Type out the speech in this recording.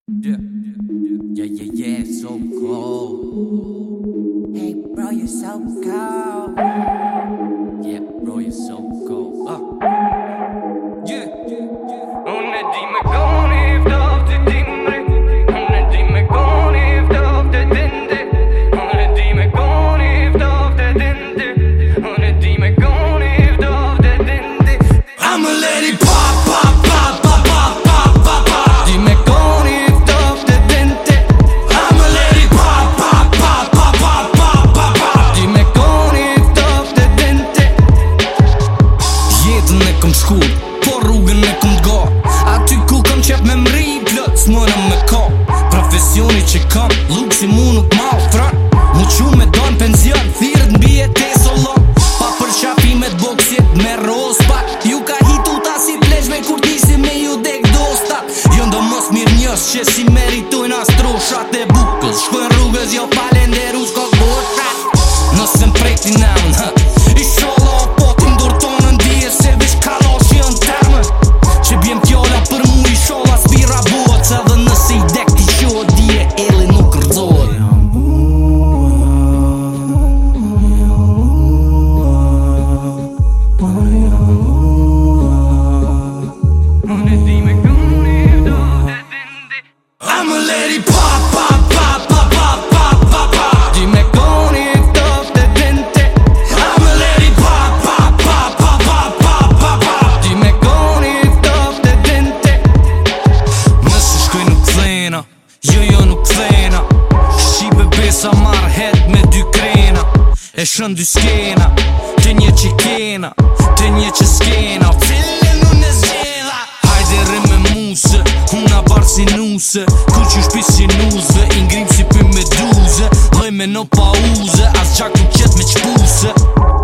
Yeah, yeah, yeah, yeah, so cold. Hey, bro, you're so cold. Yeah, bro, you're so cold. Yeah, yeah, yeah. Unë e di me goni ftaf të timri. Unë e di me goni ftaf të dindi. Unë e di me goni ftaf të dindi. Unë e di me goni ftaf të dindi. I'ma let it pop, pop, pop, pop, pop, pop, pop, pop. Di me goni ftaf të dindi. I'ma let it pop, pop, pop, pop, pop, pop, pop, pop. Di me goni ftaf të dindi. Jetën e kom shkur, po rrugën e kom t'ga. Aty ku kom qep me mri, plët s'mëna me ka. Profesioni që kam, luksi mu nuk ma ofran. Mu qu me don penzion, thirët n'bi e te solon. Pa për qafimet boksit me rospat. Ju ka hitu ta si pleshve kur t'isi me ju dek dostat. Jo ndo mos mirë njës që si meritojnë as troshat e bukës. Shkojnë rrugës jo falenderu s'ko goshat. Nëse m'prejti naun, ishallah o potin dortonën dije se vish kalash jën termën. Që bjem pjalla për mu ishallah s'pira botë. Se dhe nëse i dek t'i qohët dije eli nuk rëzohet. Unë e di me goni ftaf të dindi. I'ma let it pop, pop, pop, pop, pop, pop, pop, pop. Di me goni ftaf të dindi. I'ma let it pop, pop, pop, pop, pop, pop, pop, pop. Di me goni ftaf të dindi. Nëse shkoj nuk thena, jo nuk thena. Shqipe besa marrë het me dy krena. E shën dy skena, të një që kena, të një që skena. Cilën unë e zgjela. Hajde rrim me muse, huna barë si nuse. Ku që shpi si nuzve, i ngrim si py me duze. Loj me no pauze, as gjak nuk qet me qpuse.